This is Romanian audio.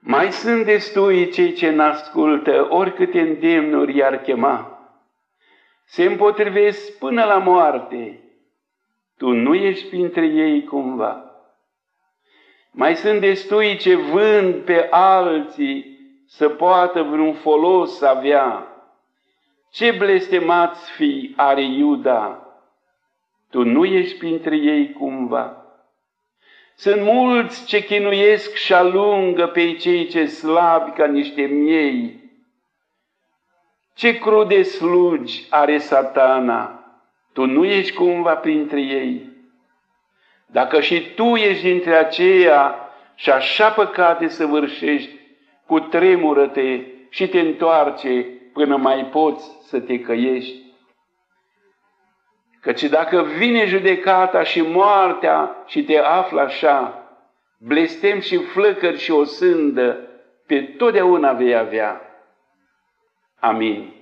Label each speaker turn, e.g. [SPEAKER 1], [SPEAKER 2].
[SPEAKER 1] Mai sunt destui cei ce n-ascultă, oricâte îndemnuri i-ar chema. Se împotrivesc până la moarte. Tu nu ești printre ei cumva. Mai sunt destui ce vând pe alții să poată vreun folos avea. Ce blestemați fii are Iuda, tu nu ești printre ei cumva. Sunt mulți ce chinuiesc și alungă pe cei ce slabi ca niște miei. Ce crude slugi are Satana, tu nu ești cumva printre ei. Dacă și tu ești dintre aceia și așa păcate săvârșești, cutremură-te și te întoarce până mai poți să te căiești. Căci dacă vine judecata și moartea și te află așa, blestem și flăcări și o sândă, pe totdeauna vei avea. Amin.